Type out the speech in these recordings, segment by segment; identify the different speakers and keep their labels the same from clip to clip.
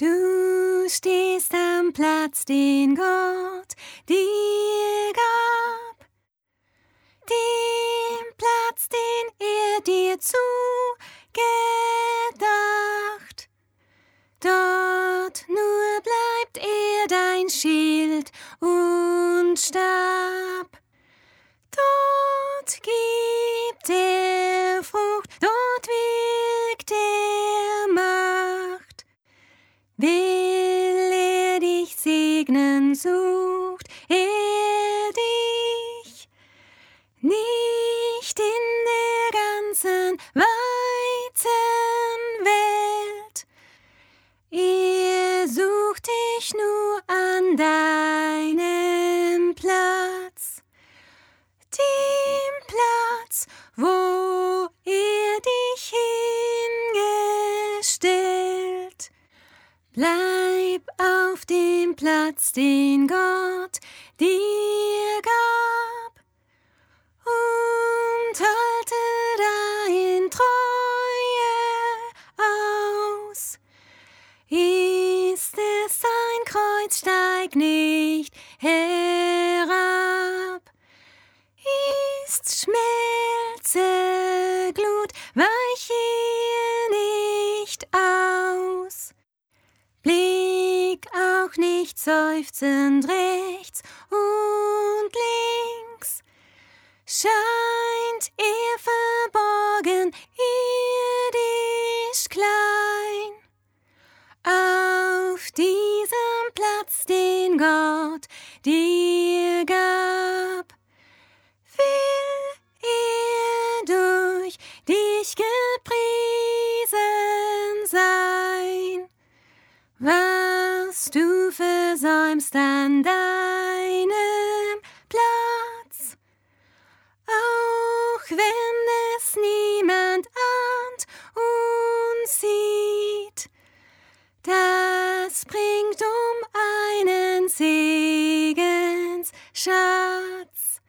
Speaker 1: Du stehst am Platz, den Gott dir gab, den Platz, den dir zugedacht. Dort nur bleibt dein Schild und Stab. Dort gibt Frucht, dort wirkt Macht. Will dich segnen, sucht dich, nicht in der ganzen weiten Welt. Sucht dich nur an deinem Platz, dem Platz, wo dich hingestellt. Bleib auf dem Platz, den Gott dir gab, und halte dein Treue aus. Ist es ein Kreuz, steig nicht herab. Ist Schmelze Glut, weich hier nicht aus. Blick auch nicht seufzend rechts und links. Scheint verborgen, irdisch klein. Auf diesem Platz, den Gott dir gab, will durch dich gepriesen sein. Was du versäumst an deinem Platz, auch wenn es niemand ahnt und sieht, das bringt einen Segensschatz.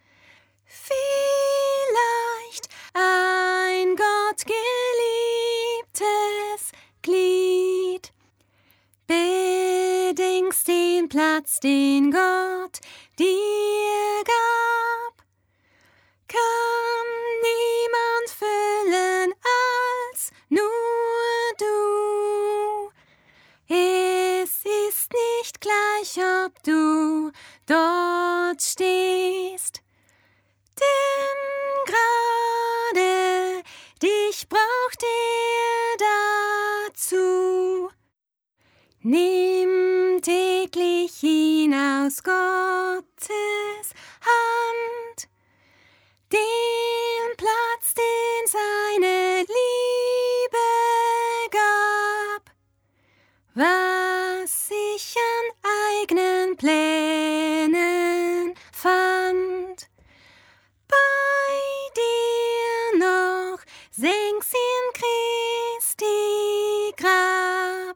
Speaker 1: Vielleicht ein Gott geliebtes Glied. Bedenkst den Platz, den Gott dir gab, kann niemand füllen als nur du. Es ist nicht gleich, ob du dort stehst, denn gerade dich braucht dazu. Nimm täglich ihn aus Gottes Hand, den Platz, den seine Liebe gab. Was sich an eigenen Plänen fand, bei dir noch senk's in Christi Grab.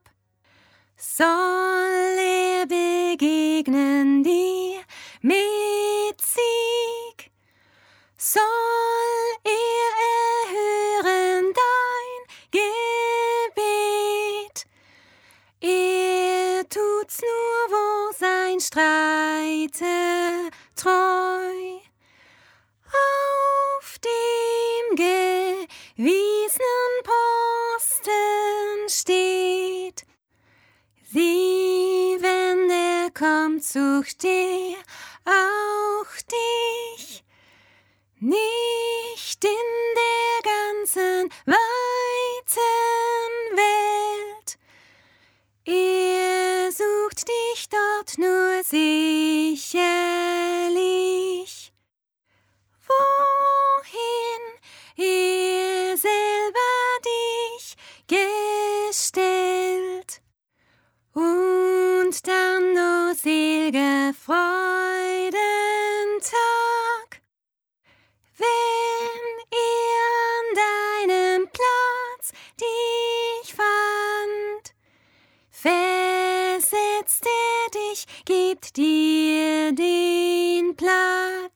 Speaker 1: Soll begegnen dir mit Sieg, soll erhören dein Gebet. Tut's nur, wo sein Streiter treu auf dem gewiesenen Posten steht. Sieh, wenn der kommt, sucht der auch dich, nicht in der ganzen weiten Welt. Sucht dich dort nur sicherlich, wohin selber dich gestellt. Und dann, o sel'ger Freudentag, wenn an deinem Platz dich fand, versetzt dich, gibt dir den Platz.